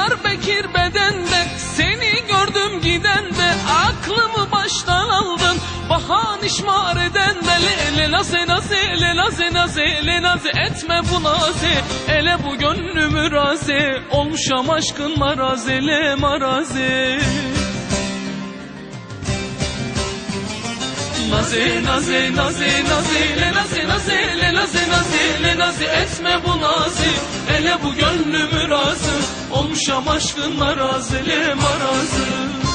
Diyarbakır bedende, seni gördüm gidende, aklımı baştan aldın bahan işmar edende. Le naze naze, le naze naze, le naze etme bu naze, ele bu gönlümü raze, olmuşam aşkın maraze, le maraze. Naze naze naze naze, le naze naze, le naze naze, le naze etme bu naze, ele bu gönlümü razı, olmuşam aşkın maraze, le maraze.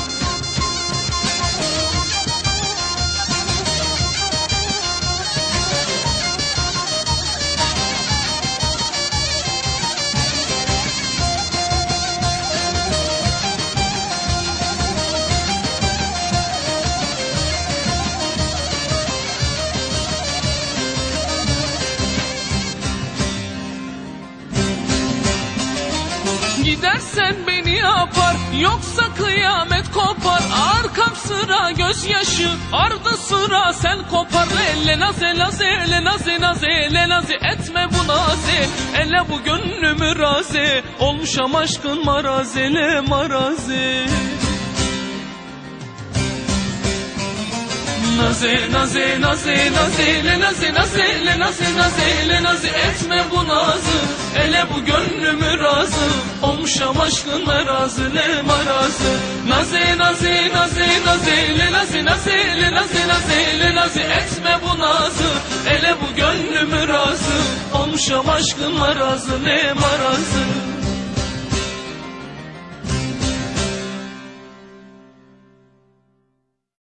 Gidersen beni yapar, yoksa kıyamet kopar. Arkam sıra gözyaşı, ardı sıra sen kopar. Le naze naze, le naze naze, le naze etme bu naze, ele bu gönlümü raze, olmuşam aşkın maraze, le maraze. Naze naze naze naze, le naze naze, le naze naze, le naze etme bu nazı, ele bu gönlümü razı, olmuşam aşkın merazı, le marazı. Naze naze naze naze, le naze naze, le naze naze, le naze etme bu nazı, ele bu gönlümü razı, olmuşam aşkın marazı, le marazı.